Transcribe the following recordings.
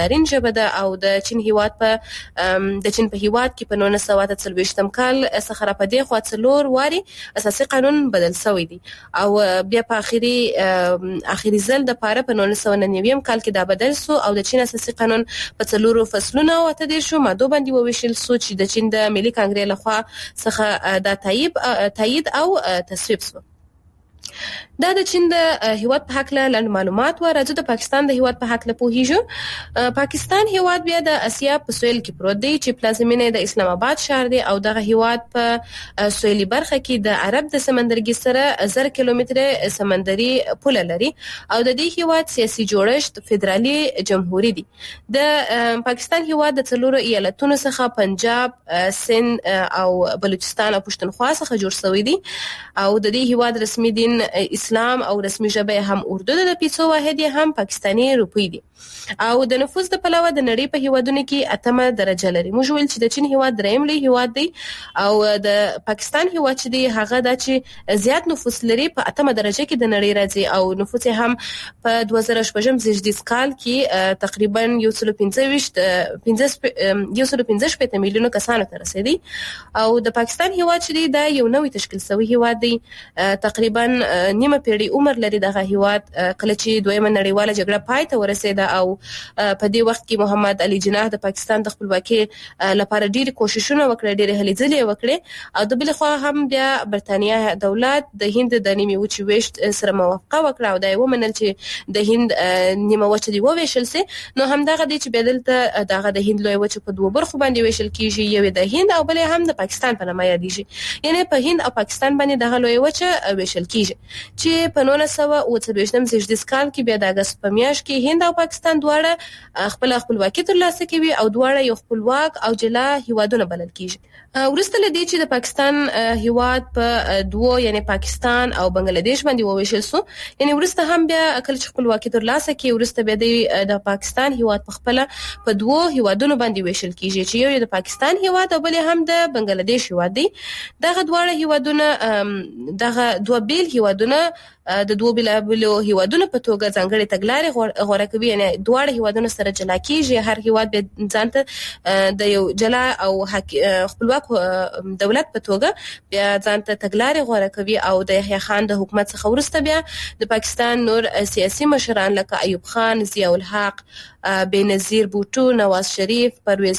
رین ژبه ده او د چین هیواد په هیواد کې په 1940 کال څخه را پدې خوا څلور واري اساسي قانون بدل شوی دی او بیا په اخیری ځل د پاره په 1990 کال کې دا بدل سو او د چین اساسي قانون په څلورو فصلونو او تدیر شو ماده باندې وویشل سو چې د چین د ملي کانګرې لخوا څخه د تایید او تصویب سو. دا د چین د هیواد په حق له معلومات و راځو د پاکستان د هیواد په حق له پوهیږو. پاکستان هیواد بیا د اسیا په سویل کې پروت دی چې پلازمینه د اسلام آباد شهر دی او دغه هیواد په سویلي برخه کې د عرب د سمندرګي سره 1000 کیلومتره سمندري پوله لري او د دې هیواد سیاسي جوړښت فدرالي جمهوریت دی. د پاکستان هیواد د څلورو ایالتونو څخه پنجاب، سند او بلوچستان او پښتونخوا څخه جوړ شوی دی او د دې هیواد رسمي دین اسلام او رسمي ژبه هم اردو ده، د پیسو واحد هم پاکستاني روپی دي او د نفوس د پلوه د نړۍ په هیوادونو کې 8مه درجه لري. موږ ویل چې د چین هیواد دریم لوی هیواد دی او د پاکستان هیواد چې دی هغه د چې زیات نفوس لري په 8مه درجه کې د نړۍ راځي او نفوس هم په 2015 کال کې تقریبا 115 میلیونه کسانو ته رسیدي او د پاکستان هیواد چې دی دا یو نوې تشکیل شوی هیواد دی. تقریبا نیمه پیړۍ عمر لري دغه هیواد کله چې دویمه نړیواله جګړه پای ته ورسېده او په دې وخت کې محمد علي جناح د پاکستان د خپلواکۍ لپاره ډېری کوششونه وکړې، ډېری هلې ځلې وکړې او د بل خوا هم بیا برتانیا دولت د هند د نیمه وچې ویشت سره موافقه وکړه او دا یو منل چې د هند نیمه وچه دی وویشل سي. نو هم دغه دی چې بدلته دغه د هند لوی وچه په دوه برخو باندې ویشل کیږي، یو د هند او بل هم د پاکستان په نامه یادېږي. یعنی په هند او پاکستان باندې دغه لوی وچه ویشل کیږي چې په 1940 کال کې بیا د اگست په میاشت کې هند او پاکستان دواړه خپلواکي ترلاسه کوي او دواړه یو خپلواک او جلا هیوادونه بلل کیږي. ورسته لدی چې د پاکستان هیواد په دوه یعنی پاکستان او بنگلاديش باندې وویشل سو، یعنی ورسته هم بیا کله چې خپلواکي ترلاسه کوي ورسته بیا د پاکستان هیواد په خپل په دوه هیوادونو باندې ویشل کیږي چې یو د پاکستان هیواد او بل هم د بنگلاديش هیواد دی. دغه دواړه هیوادونه دغه دوه بیل هیوادونه د دوه بلابلو هیوادونو په توګه ځانګړي تګلارې غوړه کوي، یعنی دواړه هیوادونو سره جلا کیږي. هر هیواد به ځانته د یو جلا او خپلواک دولت په توګه بیا ځانته تګلارې غوړه کوي او د یحیی خان د حکومت څخه ورسته بیا د پاکستان نور سیاسي مشران لکه ایوب خان، ضیاء الحق، بینظیر بوټو، نواز شریف، پرویز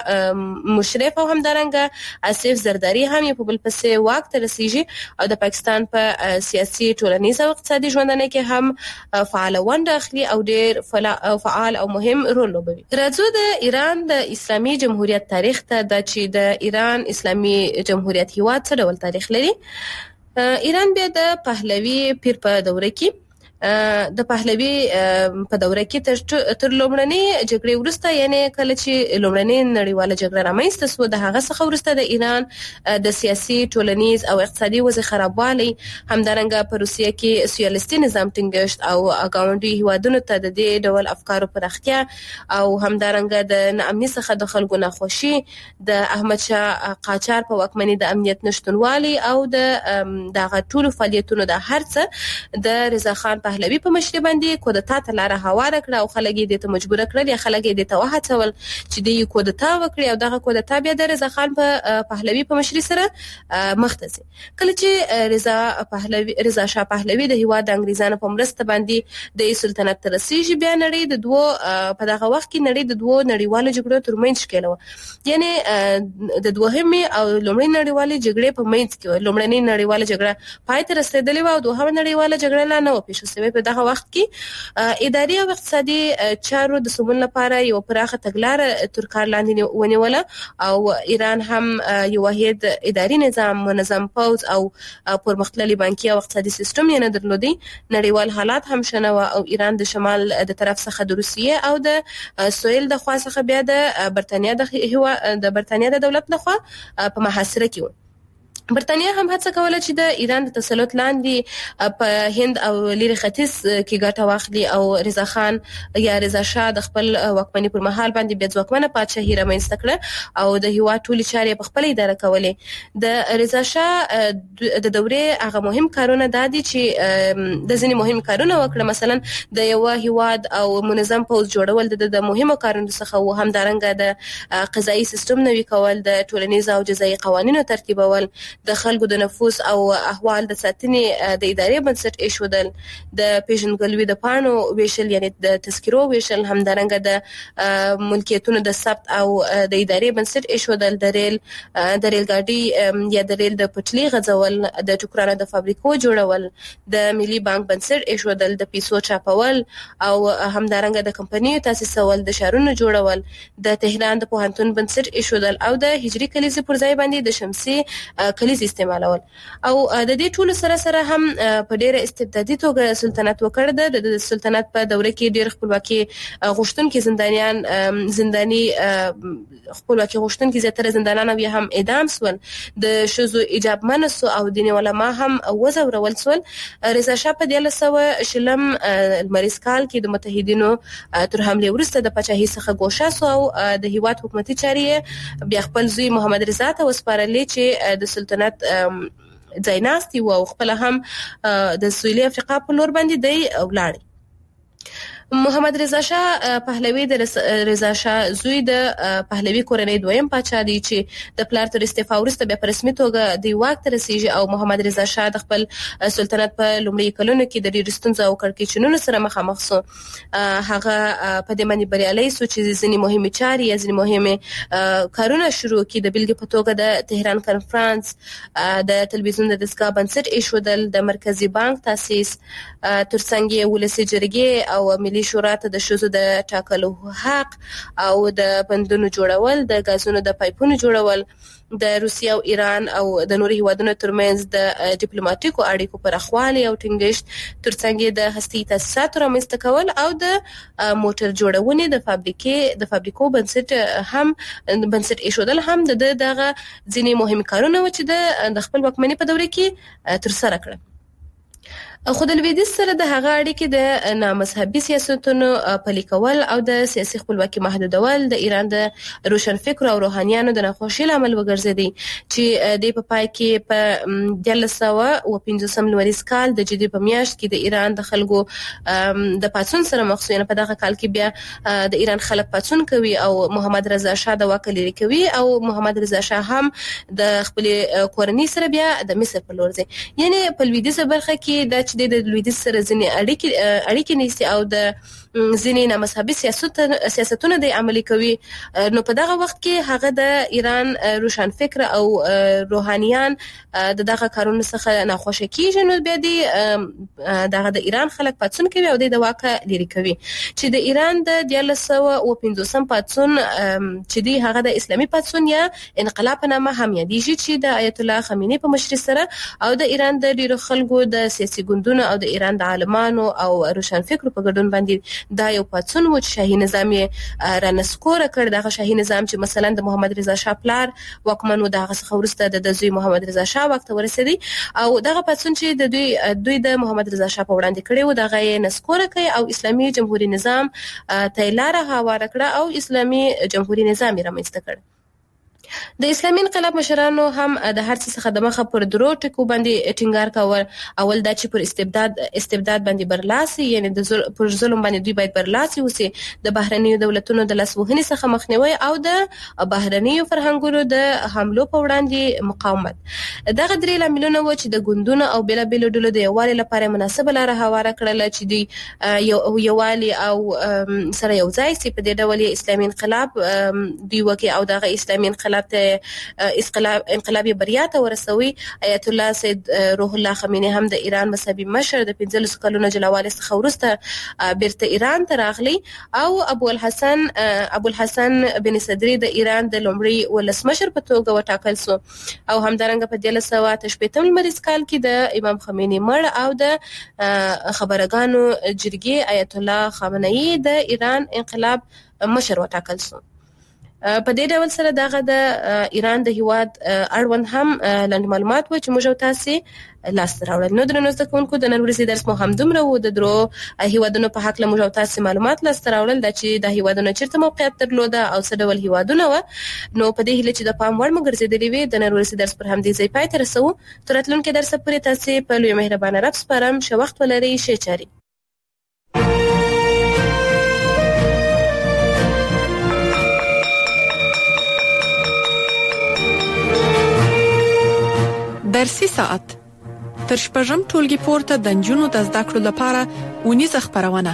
مشرف او همدارنګه آصف زرداری هم په بل پسې واک ته رسیږي او د پاکستان په سیاسي ټولنیز او اقتصادي ژوندانه کې هم فعال ونډه اخلي او ډېر فعال او مهم رول لوبوي. راځو د ایران د اسلامي جمهوریت تاریخ ته. د چې د ایران اسلامي جمهوریت هیواد څه ډول تاریخ لري؟ ایران بیا د پهلوي پیر په دوره کې د پهلوي په دوره کې تر لومړنۍ جګړې وروسته یعنی کله چې لومړنۍ نړیواله جګړه رامنځته شوه د هغه څخه وروسته د ایران د سیاسي ټولنیز او اقتصادي وضع خرابوالی، همدارنګه په روسیه کې سوسیالیستي نظام ټینګښت او ګاونډي هیوادونو ته د دې ډول افکارو پراختیا او همدارنګه د ناامنۍ څخه د خلکو ناخوشي، د احمد شاه قاجار په واکمنۍ د امنیت نشټونوالي او دغه ټولو فعالیتونو د هرڅه د رضا خان پهلوي په مشرۍ باندې کودتا ته لار هواره کړه او خلک یې ته مجبور کړل یا خلک یې ته وهڅول چې د کودتا وکړي او دغه کودتا بیا د رضا خان پهلوي په مشرۍ سره مخ ته ځي. کله چې رضا شاه پهلوي د هیواد د انګریزانو په مرسته باندې د سلطنت ته رسیږي بیا نړۍ د دوه په دغه وخت کې نړۍ د دوه نړیوالو جګړو ترمنځ شکل و، یعنی د دوهمې او لومړۍ نړیوالې جګړې په منځ کې لومړنۍ نړیواله جګړه پای ته رسیدلې و او دوهمه نړیواله جګړه لا نه و پیښ شوې. په دغه وخت کې اداري او اقتصادي چارو د سمون لپاره یو پراخه تګلاره تر کار لاندې ونیوله او ایران هم یو واحد اداري نظام، منظم پوځ او پرمختللي بانکي او اقتصادي سیستم یې نه درلودي. نړیوال حالات هم شنه و او ایران د شمال د طرف څخه د روسیې او د سویل د خوا څخه بیا د برتانیا د دولت لخوا په محاصره کې و. برتانیا هم هڅه کوله چې د ایران د تسلط لاندې په هند او لری ختیځ کې ګټه واخلي او رضا خان یا رضا شاه د خپل واکمنۍ پر مهال باندې بیا ځواکمنه پادشاهي رامنځته کړه او د هیواد ټولې چارې په خپل اداره کولې. د رضا شاه د دورې هغه مهم کارونه د دي چې د ځینې مهم کارونه وکړه، مثلا د یو هیواد او منظم پوځ جوړول د مهمو کارونو څخه و، هم دارنګه د قضایي سیستم نوي کول، د ټولنیز او جزایي قوانینو ترتیبول، د خلکو د نفوس او احوال د ساتنې د ادارې بنسټ ایښودل، د پیژنګلوي د پاڼو ویشل یعنی د تذکرو ویشل، هم دارنګه د ملکیتونو د ثبت او د ادارې بنسټ ایښودل، د ریل ګاډي یا د ریل د پټلۍ غځول، د ټوکرانو د فابریکو جوړول، د ملي بانک بنسټ ایښودل، د پیسو چاپول او هم دارنګه د کمپنیو تاسیسول، د شهرونو جوړول، د تهران د پوهنتون بنسټ ایښودل او د هجري کلیزې پر ځای باندې د شمسي کلیزې استعمالول. او د دې ټولو سره هم په ډېره استبدادي توګه سلطنت وکړ. د سلطنت په دوره کې ډېر خپلواکي غوښتونکي زنداني خپلواکي غوښتونکي زیاتره زندانیان بیا هم اعدام سول، د ښځو حجاب منع سو او دیني علما هم وځورول سول. رضا شاه په 1920 لمریز کال کې د متحدینو تر حمله وروسته د پاچاهۍ څخه ګوښه سو او د هیواد حکومتي چارې بیا خپل زوی محمد رضا ته وسپارلې چې د سلطنت ځایناستي او خپل هم د سویلي افریقا په لور باندې دی ولاړ. محمد رضا شاه پهلوي د رضا شاه زوی د پهلوي کورنۍ دویم پاچا دی چې د پلار تر استعفا وروسته بیا په رسمي توګه د واک ته رسیږي او محمد رضا شاه د خپل سلطنت په لومړي کلونو کې د ډېرو ستونزو او کړکېچونو سره مخامخ سو. هغه په دې باندې بریالی سو چې ځینې مهمې چارې یا ځینې مهمې کارونه شروع کړي. د بیلګې په توګه د تهران کنفرانس، د تلویزیون د دستګاه بنسټ ایښودل، د مرکزي بانک تاسیس، ترڅنګ یې ولسي جرګې او ملي شورا ته د ښځو د ټاکلو حق او د بندونو جوړول، د غازونو د پایپونو جوړول، د روسیې او ایران او د نورو هیوادونو ترمنځ د ډیپلوماټیکو اړیکو پراخوالی او ټینګښت، ترڅنګ د هستي تاسیساتو رامنځته کول او د موټر جوړونې د فابریکو بنسټ ایښودل هم دغه ځینې مهم کارونه و چې د خپل واکمنۍ په دوره کې ترسره کړل. خو د لویدیځ سره د هغه اړیکې د نامذهبي سیاستونو پلي کول او د سیاسي خپلواکي محدودول د ایران د روشنفکرو او روحانیانو د ناخوښۍ لامل وګرځېدی چې د په پای کې په 1915 لمریز کال د جدي په میاشت کې د ایران د خلکو د پاڅون سره مخ شو. په دغه کال کې بیا د ایران خلک پاڅون کوي او محمد رضا شاه د واک لري کوي او محمد رضا شاه هم د خپل کورنۍ سره بیا د مصر په لور ځي. یعنی په لویدیځه برخه کې د د لویدیځ سره ځینې اړیکې نیسي او د ځینې نامذهبي سیاستونه د عملي کوي. نو په دغه وخت کې هغه د ایران روشنفکر او روحانیان دغه کارونو څخه ناخوښه کیږي. نو بیا دغه د ایران خلک پاڅون کوي او د واکه لري کوي چې د ایران د 1915 پاڅون چې دی هغه د اسلامي پاڅون یا انقلاب په نامه هم یادېږي چې د آیت الله خمینی په مشرۍ سره او د ایران د ډیرو خلکو د سیاسي ګوندونو او د ایران د عالمانو او روشنفکرو په ګډون باندې دا یو پاڅون و چې شاهي نظام یې رانسکوره کړ. دغه شاهي نظام چې مثلا د محمد رضا شاه پلار واکمن و، دغه څخه وروسته د زوی محمد رضا شاه واک ته ورسېدی او دغه پاڅون چې دوی د محمد رضا شاه په وړاندې کړی و دغه یې نسکوره کړ او اسلامي جمهوریت نظام ته لاره هواره کړه او اسلامي جمهوریت نظام یې رامنځته کړ. د اسلامي انقلاب مشرانو هم د هر څه څخه د مخه پر درو ټکو باندې ټینګار کاوه. اول دا چې پر استبداد باندې برلاسي، یعنی پر ظلم باندې دوی باید برلاسي وسی، د بهرنیو دولتونو د لاسوهنې څخه مخنیوي او د بهرنیو فرهنګونو د حملو په وړاندې مقاومت. دغه درې لاملونه و چې د ګوندونو او بیلابیلو ډلو د یووالي لپاره مناسبه لاره هواره کړله چې دوی یووالي او سره یو ځای سي. په دې ډول اسلامي انقلاب دوی وکي او دغه اسلامي انقلاب انقلابي بریا ته ورسوي. آیت الله سید روح الله خمینی هم د ایران مذهبي مشر د 15 کلونو جلاوالي څخه وروسته بیرته ایران ته راغلی او ابو الحسن بن صدری د ایران د لومړي ولسمشر په توګه وټاکل سو او همدارنګه په 1918 لمریز کال کې د امام خمینی مړ او د خبرګانو جرګې آیت الله خامنه‌ای د ایران انقلاب مشر وټاکل سو. په دې ډول سره دغه د ایران د هیواد اړوند هم لاندې معلومات و چې موږ او تاسو لاس راوړل. نو درنو زده کوونکو د نن ورځې درس مو هم دومره و. د درو هیوادونو په حق له موږ او تاسو معلومات لاس راوړل د چې د هیوادونو چیرته موقعیت درلوده او څه ډول هیوادونه و. نو په دې هیله چې د پام وړ مو ګرځېدلې وي. د نن ورځې درس پر همدې ځای پای ته رسو. تر راتلونکي درس پورې تاسو په لوی مهربانه رب سپارم. ښه وخت ولرئ. ښه چاري. درسي ساعت تر شپږم ټولګي پورته د نجونو د زده کړو لپاره ونیزه خبرونه.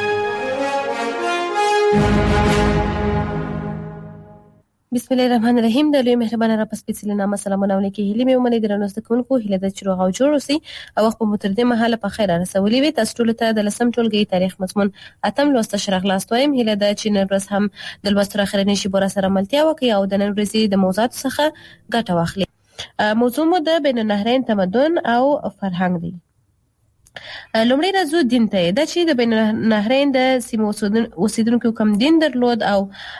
بسم الله الرحمن الرحیم. د لوی مهربانه رب سپېڅلي نامه سلامونه علیکم. هیله مې ومني درنو زده کوونکو هیله د چروغ او جوړ اوسئ او وخت په متردې مهاله په خیر رسولې وي. تاسو ټول ته د لسم ټولګي تاریخ مضمون اتم لوست شرح لاست وایم. هیله د چې نن ورځ هم د لوست تر اخره نشي بور سره ملتیا وکړي او د نن ورځې د موضوعات څخه ګټه واخلي. موضوع مو د بین النهرین تمدن او فرهنګ دی. لومړی راځو دین ته. دا چې د بین النهرین د سیمو اوسیدونکو کوم دین درلود او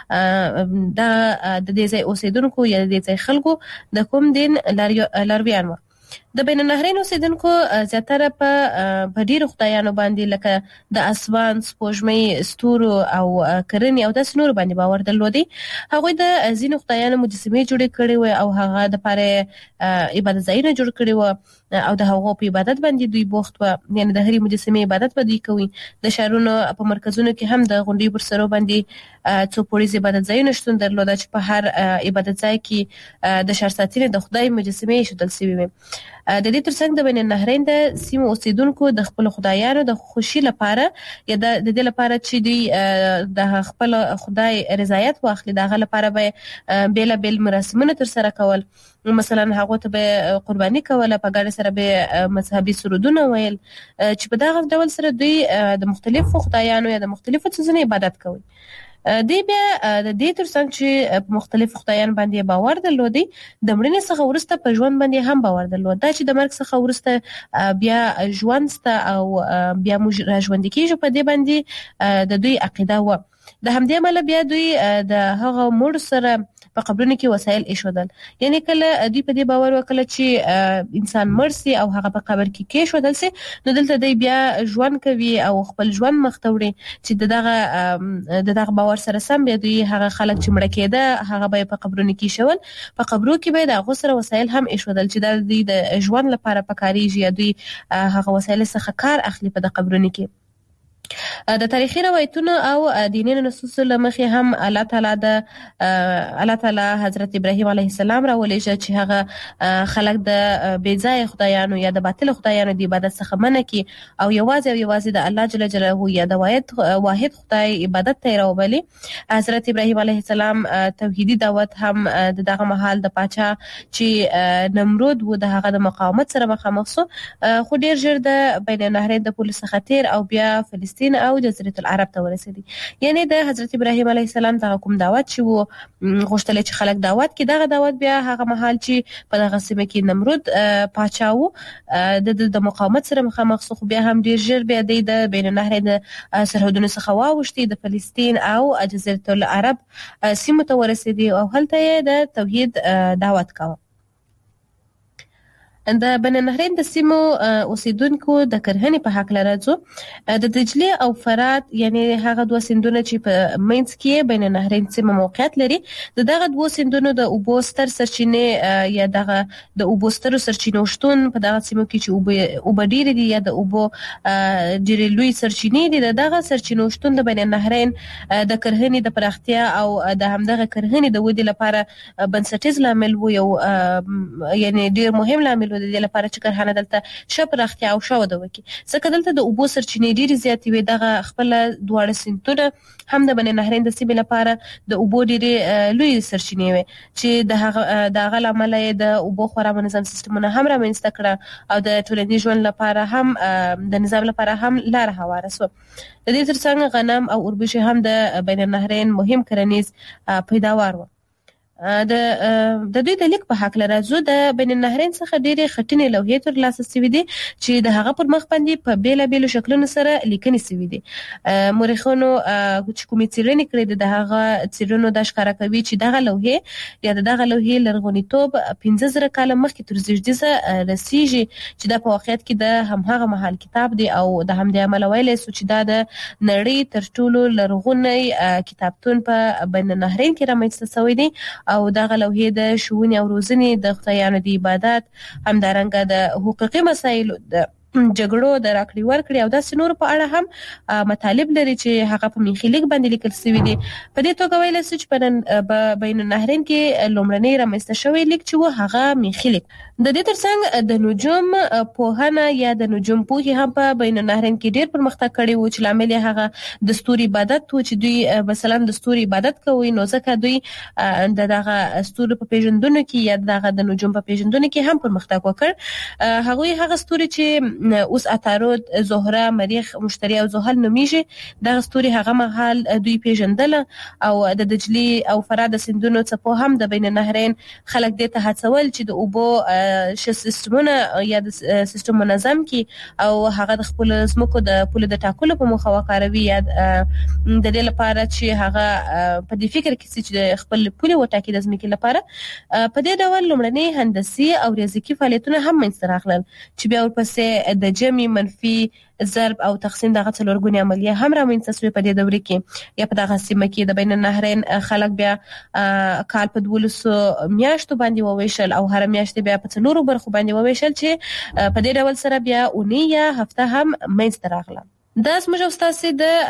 د دې ځای اوسیدونکو یا د دې ځای خلکو د کوم دین لارویان و. د بین النهرین اوسیدونکو زیاتره په ډیرو خدایانو باندې لکه د اسمان، سپوږمۍ، ستورو او کرنې او داسې نور باندې باور درلودي. هغوی د ځینو خدایانو مجسمې جوړې کړې وې او هغه د پاره عبادت ځایونه جوړ کړي وو او د هغو په عبادت باندې دوی بوخت و. یعنی د هرې مجسمې عبادت به دوی کوي. د شهرونو په مرکزونو کې هم د غونډۍ پر سرو باندې څو پوړیز عبادت ځایونه شتون درلوده چې په هر عبادت ځای کې د ښار ساتنې د خدای مجسمې ایښودل شوې وې. د دې ترڅنګ د بین النهرین د سیمو اوسیدونکو د خپل خدایانو د خوشي لپاره یا د دې لپاره چې دوی د خپل خدای رضایت واخلي دغه لپاره به بیل بیل مراسمونه تر سره کول. مثلا هغه ته به قرباني کوله، په ګډه سره به مذهبي سرودونه ویل چې په دغه ډول سره دوی د مختلفو خدایانو یا د مختلفو څیزونو عبادت کوي. دی بیا د دې ترڅنګ چې مختلف خدایان باندې باور درلودي د مړینې څخه وروسته په ژوند باندې هم باور درلود. دا چې د مرګ څخه وروسته بیا ژوند سته او بیا موږ راژوندي کېږو په دې باندې د دوی عقیده و. د همدې عمله بیا دوی د هغه مړ سره په قبرونو کې وسایل ایښودل. یعنی کله دوی په دې باور وکړه چې انسان مړ سي او هغه په قبر کې کېښودل سي نو دلته دوی بیا ژوند کوي او خپل ژوند مخ ته وړي چې دغه باور سره سم بیا دوی هغه خلک چې مړه کېده هغه به په قبرونو کې ایښول. په قبرو کې به د هغو سره وسایل هم ایښودل چې دوی د ژوند لپاره پکارېږي یا دوی هغه وسایل څخه کار اخلي په د قبرونو کې. د تاریخي روایتونو او دیني نصوصو له مخې هم الله تعالی حضرت ابراهیم علیه السلام راولېږه چې هغه خلک د بې ځایه خدایانو یا د باطل خدایانو د عبادت څخه منع کړي او یوازې د الله جل جلاله یا د واحد خدای عبادت ته راوبلي. حضرت ابراهیم علیه السلام توحیدي دعوت هم دغه مهال د پاچا چې نمرود و د هغه د مقاومت سره مخامخ شو خو ډیر ژر د بین النهرین د پولې څخه تیر او بیا فلسطین او جزیره العرب ته ورسېدي. یعنی د حضرت ابراهیم علیه السلام دغه کوم دعوت چې وو غوښتل چې خلک دعوت کې دغه دعوت بیا هغه مهال چې په دغه سیمه کې نمرود پاچا وو د مقاومت سره مخامخ شو خو بیا هم ډیر ژر بیا د بین النهرین سرحدونو څخه واوښتي د فلسطین او جزیره العرب سیمو ته ورسېدي او هلته یې د توحید دعوت کاوه. د بین النهرین د سیمو اوسیدونکو د کرهنې په حق لرځو د دجله او فرات یعنی هغه دوه سیندونه چې په منځ کې بین النهرین سیمه موقعیت لري دغه دوه سیندونو د اوبو ستر سرچینې یا دغه د اوبو ستر سرچینو شتون په دغه سیمو کې چې اوبه ډېرې دي یا د اوبو ډېرې لوی سرچینې دي دغه سرچینو شتون د بین النهرین د کرهنې د پراختیا او د همدغه کرهنې د ودې لپاره بنسټیز لامل وو یو یعنی ډېر مهم لامل د دې لپاره چې کرهنه دلته شپ راختیا او شو د وکی څخه دلته د اوبو سرچینې ډېرې زیاتې وي دغه خپل دواړه سیندونه هم د بین النهرین د سیمې لپاره د اوبو ډېرې لوی سرچینې وي چې د هغه لامل د اوبو خورا منظم سیستمونه هم رامنځته کړه او د ټولنیز ژوند لپاره هم د نظام لپاره هم لار هواره شو. د دې ترڅنګ غنم او اوربشې هم د بین النهرین مهم کرنیز پیداوار و. د دوی د لیک په حق لرازو د بین النهرین څخه ډېرې خټینې لوحې تر لاسه سوي دي چې د هغه پر مخ باندې په بیلابېلو شکلونو سره لیکنې سوي دي. مورخینو چې کومې څېړنې کړې دي د هغه څېړنو دا ښکاره کوي چې دغه لوحې یا دغه لوحې لرغونیتوب 15,000 کاله مخکې تر زیږدیزه رسیږي چې دا په واقعیت کې د همهغه مهال کتاب دی او د همدې امله ویلی سو چې دا د نړۍ تر ټولو لرغونی کتابتون په بین النهرین کې رامنځته شوی دی او دغه لوحې د ښوونې او روزنې د خدایانو د عبادت همدارنګه د حقوقي مسایلو د جګړو د راکړې ورکړې او داسې نور په اړه هم مطالب لري چې هغه په میخي لیک باندې لیکل شوی دي. په دې توګه ویلی سو چې په بین النهرین کې لومړنی رامنځته شوی لیک چې و هغه میخي لیک. د دې ترڅنګ د نجوم پوهنه یا د نجوم پوهې هم په بین النهرین کې ډېر پرمختګ کړی و چې لامل یې هغه د ستوري عبادت و چې دوی مثلا د ستوري عبادت کوي نو ځکه دوی دغه ستوري په پیژندنو کې یا دغه د نجوم په پیژندنو کې هم پرمختګ وکړ. هغوی هغه ستوري چې اوس عطارد، زهره، مریخ، مشتری او زحل نومیږي دغه ستوري هغه مهال دوی پیژندل او د دجلي او فرات سیندونو څخه هم د بین النهرین خلک دې ته هڅول چې د اوبو سیستمونه یا د سیستم منظم کی او هغه د خپل زمکو د پوله د ټاکلو په موخه وکاروي یا د دې لپاره چې هغه په دې فکر کې چې خپل پوله وټاکي د زمکې لپاره. په دې ډول لومړني هندسي او ریاضیکي فعالیتونه هم منځته راغلل چې بیا ورپسې د جمع، منفي، ضرب او تقسیم دغه څلورګونې عملیه هم رامنځته شوې په دې دوره کې یا په دغه سیمه کې د بین النهرین خلک بیا کال په 1200 میاشتو باندې وویشل او هر میاشت بیا په 4 برخو باندې وویشل چې په دې ډول سره بیا اونۍ یا هفته هم منځته راغله. دا زموږ استاسي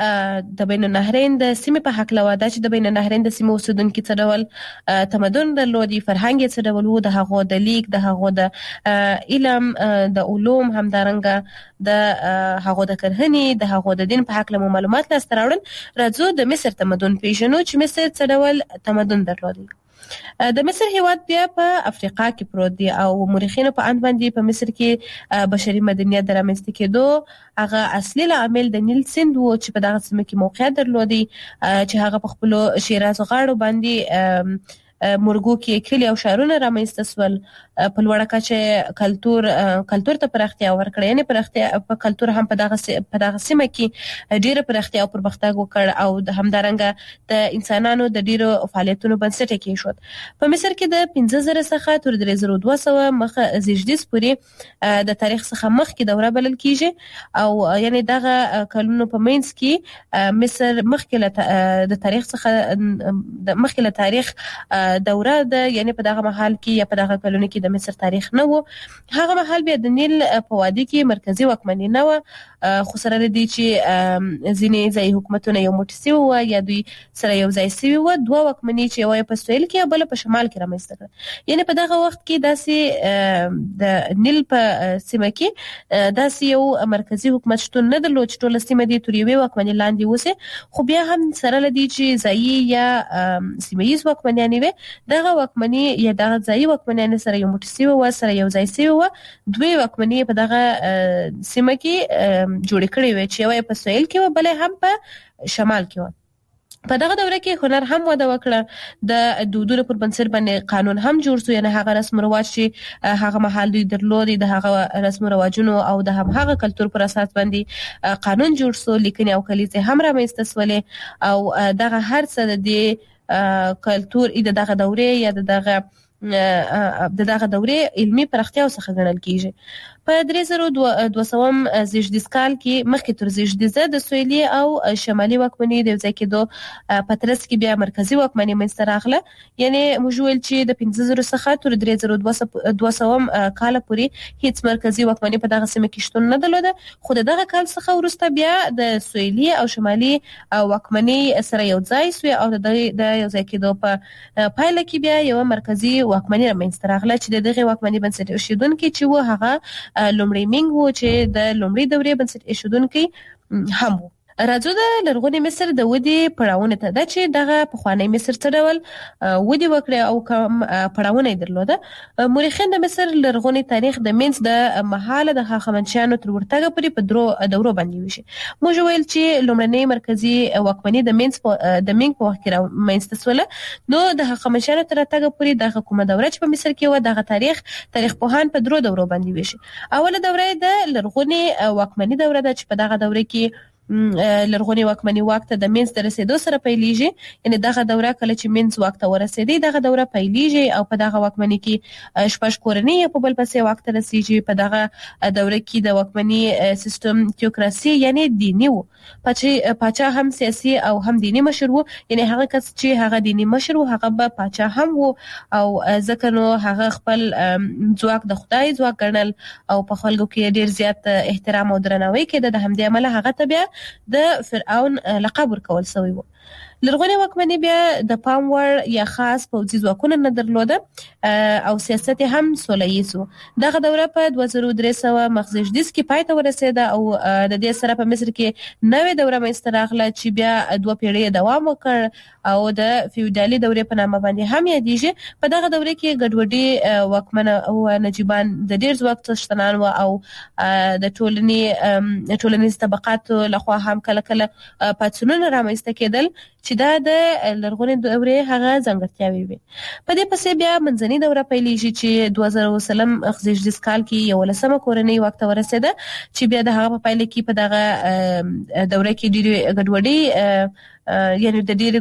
د بین النهرین د سیمې په حق لوا دا چې د بین النهرین د سیمې اوسیدونکو څه ډول تمدن درلودي، فرهنګ څه ډول وو، د هغو د لیک، د هغو د علم، د علوم، همدارنګه د هغو د کرهنې، د هغو د دین په حق له معلومات لاسته راوړل. راځو د مصر تمدن پیژنو چې مصر څه ډول تمدن درلودي. د مصر هیواد بیا په افریقا کې پروت دی او مورخینو په اند باندې په مصر کې بشري مدنیت رامنځته کېدو هغه اصلي عامل د نیل سیند و چې په دغه سیمه کې موقعیت درلودي چې هغه په خپل شیراز غاړو باندې مرګو کې کلی او شهرونه رامنځته شول. په لوړه کچه کلتور ته پراختیا ورکړه، یعنی پراختیا په کلتور هم په دغه سیمه کې ډیره پراختیا او پرمختګ وکړ او د همدارنګه د انسانانو د ډیرو فعالیتونو بنسټ کېښود. په مصر کې د 15,000 څخه تر 3200 مخه زیږدیز پورې د تاریخ څخه مخکې دوره بلل کیږي او یعنی دغه کلونو په منځ کې مصر مخکې د تاریخ څخه د مخکې له تاریخ دوره ده، یعنی په دغه محل کې یا په دغه کلونو کې د مصر تاریخ نه و. هغه محل بیا د نیل په وادي کې مرکزی واکمني نه و، خو سره لدی چې ځینې ځای حکومتونه یو موټی سوي و یا دوی سره یو ځای سوي و. دوه واکمني چې یو په سویل کې او بل په شمال کې رامنځته کړه. یعنی په دغه وخت کې داسې د نیل په سیمه کې داسې یو مرکزی حکومت شتون نه درلود چې ټول سیمه دې تر یوې واکمنۍ لاندې وسه، خو بیا هم سره لدی چې ځایي یا سیمه‌ییز واکمنیان وي دغه واکمنۍ یا دغه ځایي واکمنیان سره یو موټی سوي و، سره یو ځای سوي و. دوی واکمنۍ په دغه سیمه کې جوړ کړی و چې یو په سویل کې و بل هم په شمال کې و. په دغه دوره کې هنر هم وده وکړه، د دودونو پر بنسټ باندې قانون هم جوړ شو، یعنی هغه رسم او رواج چې هغه محل دوی درلودي د هغه رسم او رواجونو او د هغه کلتور پر اساس باندې قانون جوړ شو. لیکنې او کلیزې هم رامنځته شولې او دغه هر څه د کلتور د دغه دورې یا د دغه دورې علمي پراختیا څخه ګڼل کیږي. په 3200 زیږدیز کال کې مخکې تر زیږدیزه د سویلي او شمالي واکمنۍ د ځای کېدو په ترڅ کې بیا مرکزی واکمنۍ منځته راغله. یعنی موږ ویل چې د 15,000 څخه تر 3200 کال پورې هیڅ مرکزی واکمنۍ په دغه سیمه کې شتون نه درلوده، خو دغه کال څخه وروسته بیا د سویلي او شمالي واکمنۍ سره یو ځای شوې او د یو ځای کېدو په پایله کې بیا یو مرکزی واکمنۍ رامنځته راغله چې دغه واکمنۍ بنسټ ایښودونکي چې و هغه لومړی مینګ و چې د لومړی دورې بنسټ ایښودونکي هم و. راځو د لرغوني مصر د ودې پړاوونه ته د چې دغه پخوانی مصر څه ډول ودې وکړه او کوم پړاوونه یې درلوده. مورخین د مصر لرغوني تاریخ د مینځ د مهاله د هخامنشیانو تر ورتګه پورې په درو دورو باندې ویشي. موږ ویل چې لومړنۍ مرکزی واکمني د مینګ په وخت کې رامنځته شوله. نو د هخامنشیانو تر راتګه پورې دغه کومه دوره چې په مصر کې و دغه تاریخ پوهان په درو دورو باندې ویشي. اوله دوره د لرغوني واکمني دوره ده چې په دغه دوره کې لرغوني واکمني واک ته د مینځ د رسیدو سره پیلېږي. یعنی دغه دوره کله چې مینځ واک ته ورسېدي دغه دوره پیلېږي او په دغه واکمني کې شپږ کورنۍ په بل پسې واک ته رسیږي. په دغه دوره کې د واکمني سیستم تیوکراسي یعنی دیني وو. پاچا هم سیاسي او هم دینی مشر وو. یعنی هغه کس چې هغه دینی مشر وو هغه به پاچا هم وو او ځکه نو هغه خپل ځواک د خدای ځواک ګڼل او په خلکو کې ډیر زیات احترام او درناوی کېده. د همدې عمله هغه ته بیا د فرعون لقب ورکول شوی و. لرغوني واکمني بیا د پام وړ یا خاص پوځي ځواکونه نه درلوده او سیاست هم سوله ییز و. دغه دوره په 2300 مخزېږدیز کې پای ته ورسېده او د دې سره په مصر کې نوې دوره منځته راغله چې بیا 2 پیړۍ دوام وکړ او د فیوډالي دورې په نامه باندې هم یادېږي. په دغه دوره کې ګډوډي واکمنه او نجیبان د ډیر ځواک څښتنان و او د ټولنیز طبقاتو لخوا هم کله کله پاتسونونه رامنځته کېدل چې دا د لرغوني دورې هغه ځانګړتیاوې وي. په دې پسې بیا منځنۍ دوره پیلېږي چې 2000 مخزېږدیز کال کې 11مه کورنۍ واک ته ورسېده چې بیا د هغه په پایله کې په دغه دوره کې ډېرې ګډوډۍ یعنی د ډېرې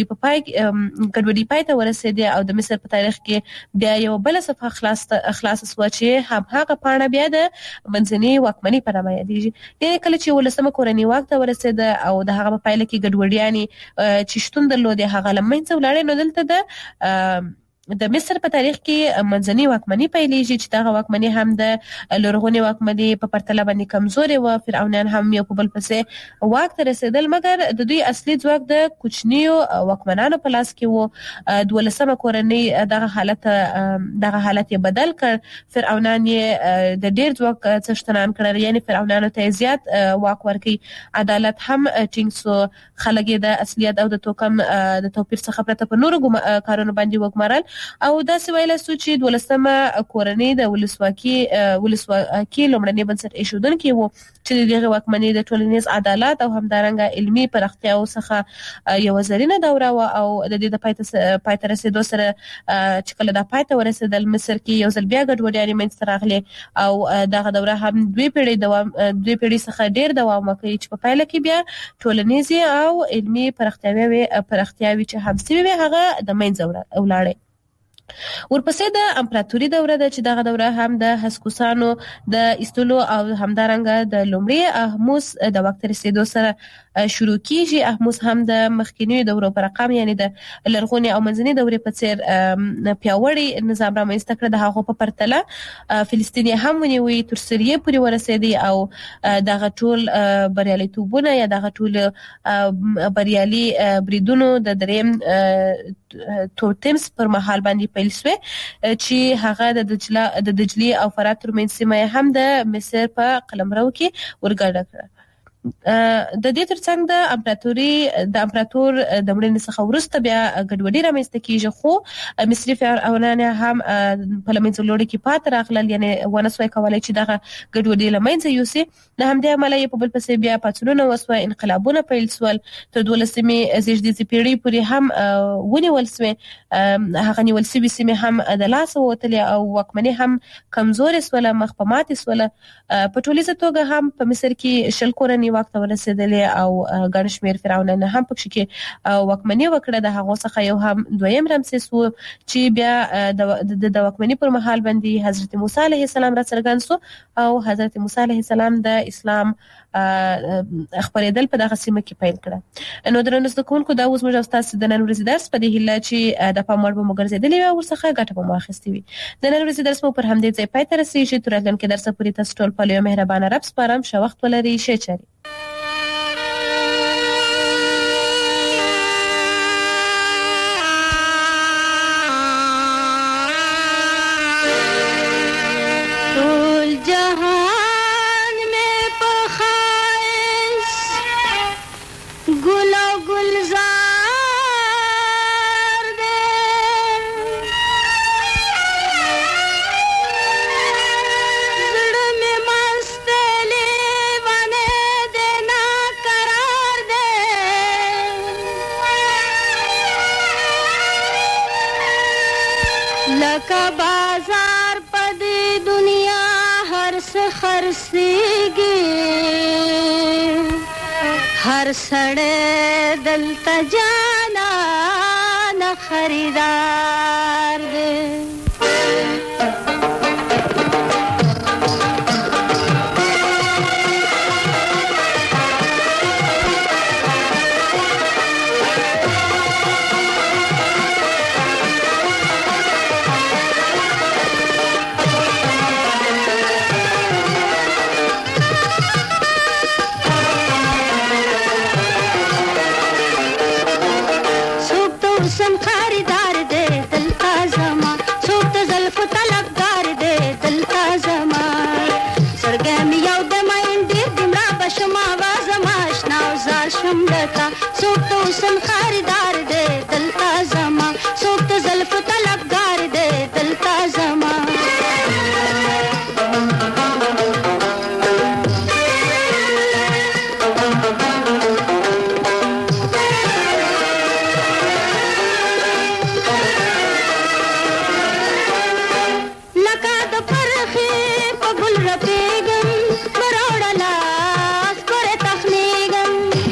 ګډوډۍ پای ته ورسېده او د مصر په تاریخ کې بیا یو بل صفحه خلاص شوه چې هم هغه پاڼه بیا د منځنۍ واکمنۍ په نامه یادېږي. یعنی کله چې 11مه کورنۍ واک ته ورسېده او د هغه په پایله کې ګډوډیانې چې شتون درلودې هغه له منځه ولاړې. نو دلته د مصر په تاریخ کې منځنۍ واکمني پیلېږي چې دغه واکمني هم د لرغوني واکمنۍ په پرتله باندې کمزورې وه. فرعونیان هم یو په بل پسې واک ته رسېدل مګر د دوی اصلي ځواک د کوچنیو واکمنانو په لاس کې و. 12مه کورنۍ دغه حالت یې بدل کړ. فرعونان یې د ډیر ځواک څښتنان کړل. یعنی فرعونانو ته زیات واک ورکړي. عدالت هم ټینګ سو. خلک یې د اصلیت او د توکم د توپیر څخه پرته په نورو کارونو باندې وګمارل او داسې ویل سو چې 12مه کورنۍ د ولسواکي لومړنی بنسټ ایښودونکي وو چې دغه واکمنۍ د ټولنیز عدالت او همدارنګه علمي پراختیاو څخه یو زرینه دوره و او د دې د پای ته رسیدو سره چې کله د پای ته ورسېدل مصر کې یو ځل بیا ګډوډي منځته راغلي او دغه دوره هم 2 پیړۍ څخه ډیر دوام وکړي چې په پایله کې بیا ټولنیز او علمي پراختیاوي چې هم سوي هغه د منځه ولاړې. ورپسې د امپراتوري دوره ده چې دغه دوره هم د هسکوسانو د ایستلو او همدارنګه د لومړي احموس د وخت رسیدو سره شروع کیږي. احموس هم د مخکینیو دورو پر رقم یعنی د لرغوني او منځنۍ دورې په څیر پیاوړی نظام رامنځته کړ. د هغو په پرتله فلسطین هم ونیوي تر سوریې پورې ورسېدی او دغه ټول بریالیتوبونه یا دغه ټول بریالي بریدونو د دریم تورتمس پر مهال باندې پیل شوه چې هغه د دجلي او فرات ترمنځ سیمه هم د مصر په قلمرو کې ورګډه کړه. د دې ترڅنګ د امپراتور د مړینې څخه وروسته بیا ګډوډي رامنځته کیږي خو مصري فرعونان هم په لمنځه وړلو کې پاتې راغلل. یعنی ونه سوای کولای چې دغه ګډوډي له منځه یوسي. د همدې عمله یې په بل پسې بیا پاڅونونه وسوه. انقلابونه پیل شول. تر 12مې زېږدیزې پیړۍ پورې هم ونیول شوې. هغه نیول شوي سیمې هم د لاسه ووتلې او واکمني هم کمزورې شوله مخ په ماتې شوله. په ټولیزه توګه هم په مصر کې 20 کورنۍ واک ته ورسېدلې او ګڼ شمېر فرعونان هم پکې کې واکمني وکړه. د هغو څخه یو هم دویم رمسیس و چې بیا د واکمني پر مهال باندې حضرت موسی علیه السلام را څرګند شو او حضرت موسی علیه السلام د اسلام خبرېدل په دغه سیمه کې پیل کړه. نو درنو زده کوونکو دا اوس موږ تاسو د نن ورځې درس په دې هیله چې د پام وړ به مو ګرځېدلې او ورڅخه ګټه به مو اخیستې وي. د نن ورځې درس مو پر همدې ځای پای ته رسېږي. تر راتلونکي درسه پورې تاسو ټول په لوی مهربانه رب سپارم. ښه وخت ولرئ. ښه چارې. لکه بازار په دې دنیا هر څه خرڅېږي هر سړی دلته جانان خریدار دی سن خریدار دے دلتا زما سوکت زلف طلبگار دے دلتا زما لکا د پرخی پا گل رپیگم مروڑلا اسکر تخنیگم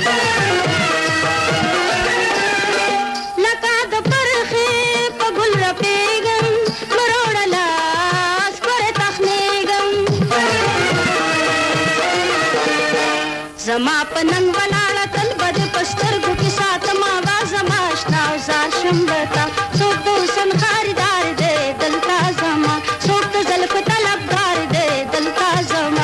زما پنن ولاړه تل بد پسترګو کې ساتما आवाज ما آشنا او زار شمدتا څوک د حسن خریدار دی دلتا زما څوک د زلف طلبگار دی دلتا زما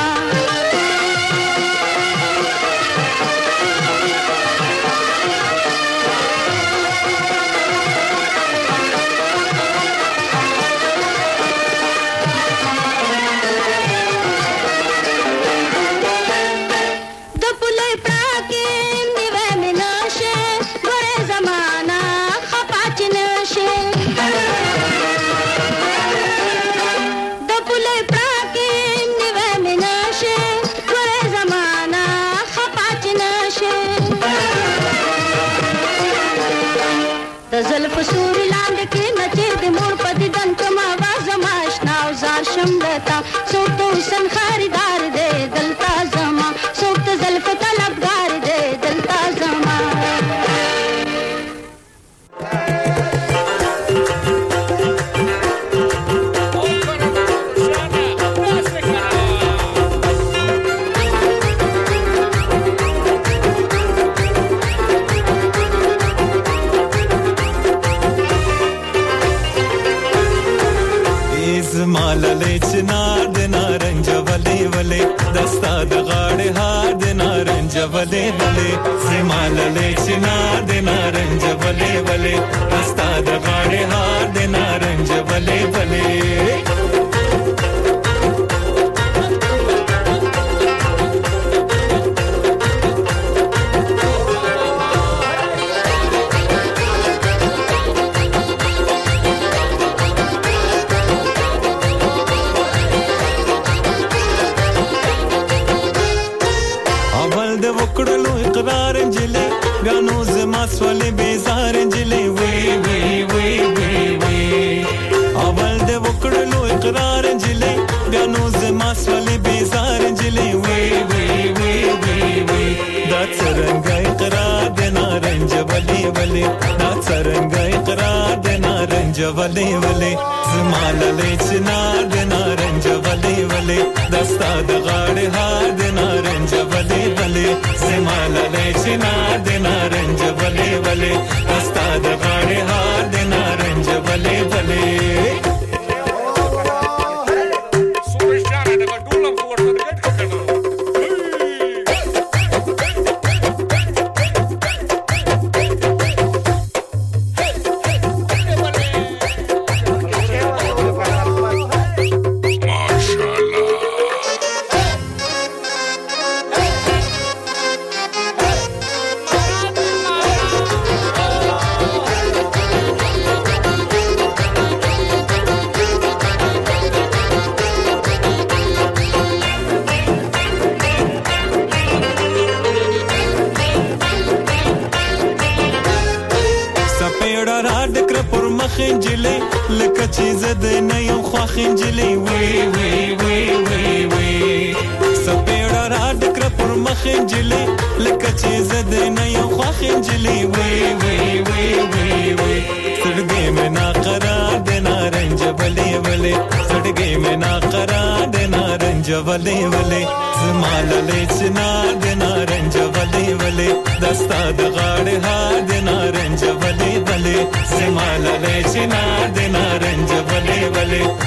زلف سوري لاندې کې نچې د مور په دیدن کما आवाज ما آشنا او زار شمدتا څوک د حسن خریدار دی دلتا زما څوک د زلف طلبگار دی دلتا زما مالله چنار د نارنج ولې ولې دستا د غاړې هار د نارنج ولې ولې مالله چنار د نارنج ولې ولې دستا د غاړې هار د نارنج ولې ولې گانو زما سوالې بیزار انجلې وی وی وی وی وی اول د وکړلو اقرار انجلې گانو زما سوالې بیزار انجلې وی وی وی وی وی دا څنګه اقرار د نارنج ولې ولې دا څنګه اقرار د نارنج ولې ولې زماله چنار د نارنج ولې ولې دستا د غاړې هار د نارنج ولې ولې زماله چنار د نارنج ولې ولې دستا د غاړې هار د نارنج ولې ولې سپېړه را ډکره پر مخ انجلې لکه چې زه د نه یم خوښ انجلې وې وې وې وې وې سپېړه را ډکره پر مخ انجلې لکه چې زه د نه یم خوښ انجلې وې وې وې وې وې سړګې مې ناقرار د نارنج ولې ولې سړګې مې ناقرار د نارنج ولې ولې زماله چنا د نارنج ولې ولې دستا د غاړې ها د نارنج ولې ولې زماله چنا د نارنج ولې ولې